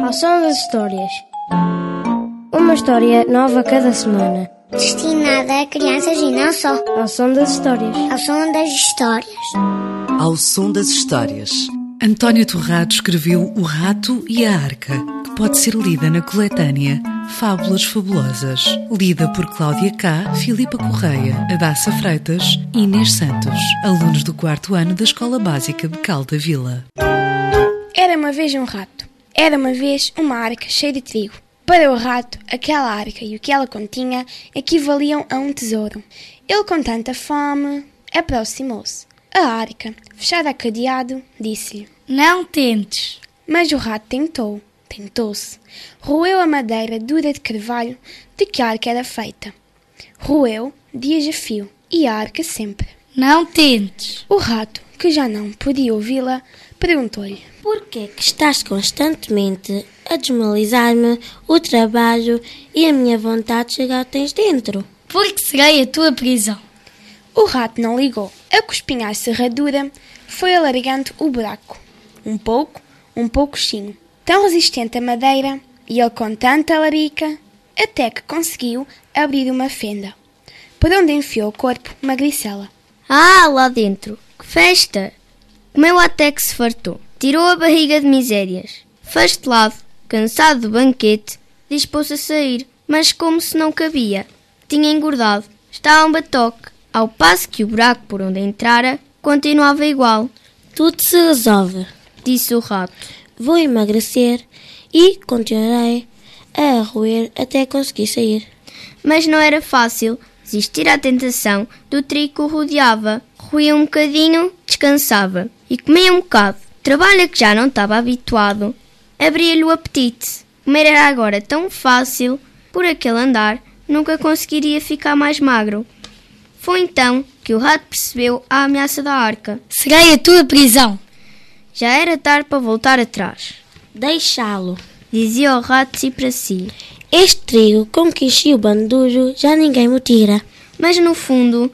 Ao som das histórias. Uma história nova cada semana. Destinada a crianças e não só. Ao som das histórias. Ao som das histórias. Ao som das histórias. Antónia Torrado escreveu O Rato e a Arca, que pode ser lida na coletânea Fábulas Fabulosas, lida por Cláudia K., Filipa Correia, Adassa Freitas e Inês Santos, alunos do 4º ano da Escola Básica de Calda Vila. Era uma vez um rato. Era uma vez uma arca cheia de trigo. Para o rato, aquela arca e o que ela continha equivaliam a um tesouro. Ele, com tanta fome, aproximou-se. A arca, fechada a cadeado, disse-lhe: Não tentes. Mas o rato tentou-se. Roeu a madeira dura de carvalho de que a arca era feita. Roeu dias a fio e a arca sempre. Não tentes. O rato, que já não podia ouvi-la, perguntou-lhe: Por que é que estás constantemente a desmoralizar-me o trabalho e a minha vontade de chegar tens dentro? Porque serei a tua prisão. O rato não ligou. A cuspinhar a serradura, foi alargando o buraco. Um poucozinho. Tão resistente a madeira, e ele com tanta larica, até que conseguiu abrir uma fenda, por onde enfiou o corpo magricela. Ah, lá dentro, que festa! Comeu até que se fartou. Tirou a barriga de misérias. Fastelado, cansado do banquete, dispôs-se a sair, mas como se não cabia. Tinha engordado, estava um batoque, ao passo que o buraco por onde entrara continuava igual. Tudo se resolve, disse o rato. Vou emagrecer e continuarei a roer até conseguir sair. Mas não era fácil resistir à tentação do trigo que o rodeava. Roía um bocadinho, descansava e comia um bocado. Trabalho a que já não estava habituado abria-lhe o apetite. Comer era agora tão fácil, por aquele andar nunca conseguiria ficar mais magro. Foi então que o rato percebeu a ameaça da arca. Serei a tua prisão. Já era tarde para voltar atrás. Deixá-lo, dizia o rato de si para si. Este trigo com que enchi o bandujo já ninguém me tira. Mas no fundo,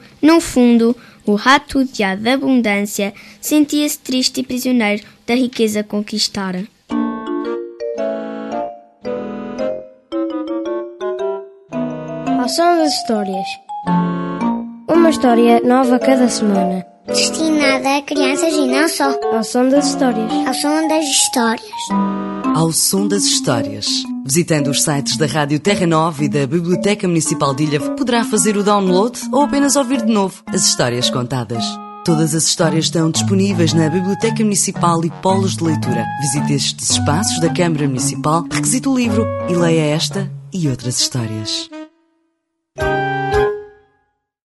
o rato, odiado da abundância, sentia-se triste e prisioneiro da riqueza conquistada. Ao som das histórias. Uma história nova cada semana. Destinada a crianças e não só. Ao som das histórias. Ao som das histórias. Ao som das histórias. Visitando os sites da Rádio Terra Nova e da Biblioteca Municipal de Ilhavo, poderá fazer o download ou apenas ouvir de novo as histórias contadas. Todas as histórias estão disponíveis na Biblioteca Municipal e Polos de Leitura. Visite estes espaços da Câmara Municipal, requisite o livro e leia esta e outras histórias.